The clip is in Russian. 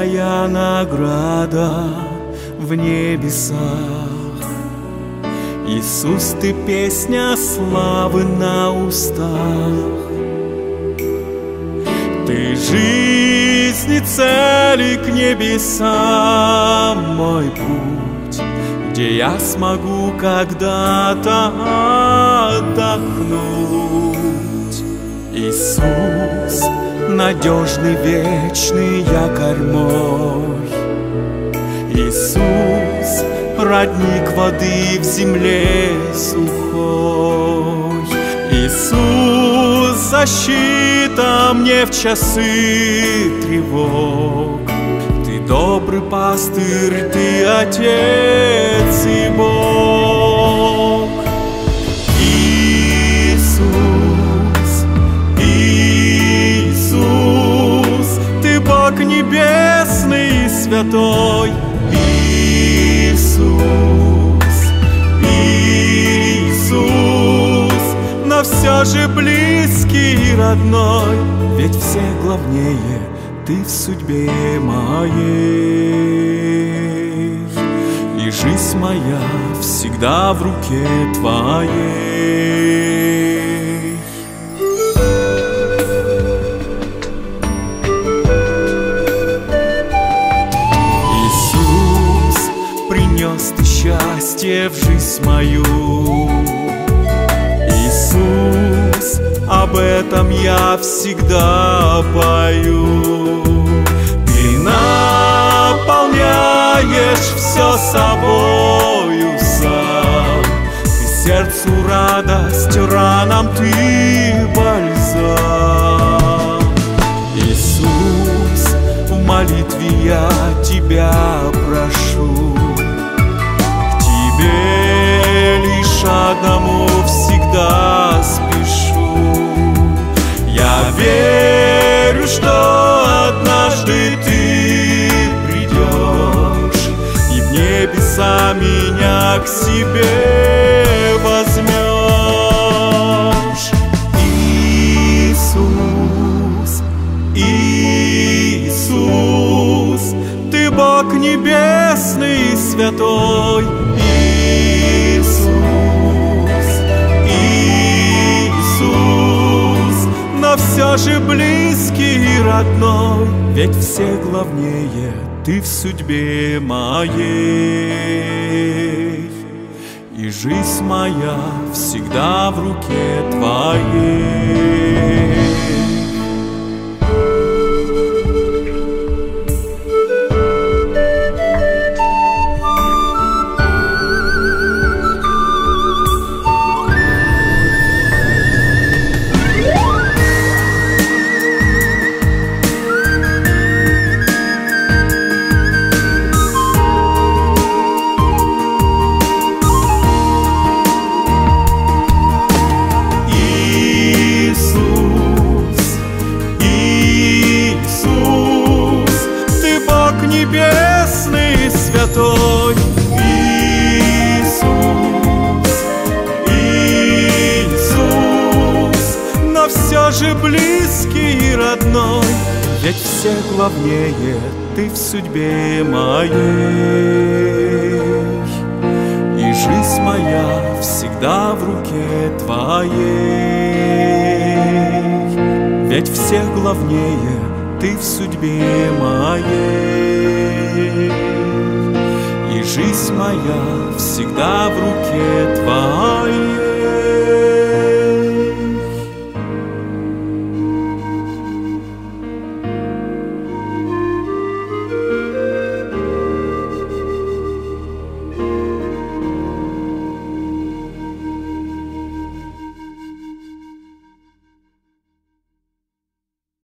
моя награда в небесах. Иисус, Ты песня славы на устах. Ты жизнь и цели к небесам мой путь, где я смогу когда-то отдохнуть. Иисус, надежный, вечный якорь мой. Иисус, родник воды в земле сухой. Иисус, защита мне в часы тревог. Ты добрый пастырь, Ты Отец и Бог. Иисус, Иисус, Ты Бог небесный и святой. Иисус, Иисус, но все же близкий и родной, ведь всех главнее Ты в судьбе моей, и жизнь моя всегда в руке Твоей. Иисус, принес Ты счастье в жизнь мою. Иисус, об этом я всегда пою. Ты наполняешь все собою сам. Ты сердцу радость, ранам Ты бальзам. Иисус, в молитве я Тебя прошу. К Тебе лишь одному всегда спешу. Я верю, что однажды Ты придешь и в небеса меня к себе возьмешь. Иисус, Иисус, Ты Бог небесный и святой. Все же близкий и родной, ведь все главнее Ты в судьбе моей, и жизнь моя всегда в руке Твоей. Небесный и святой. Иисус, Иисус, но все же близкий и родной, ведь все главнее Ты в судьбе моей, и жизнь моя всегда в руке Твоей, ведь все главнее Ты в судьбе моей, и жизнь моя всегда в руке Твоей.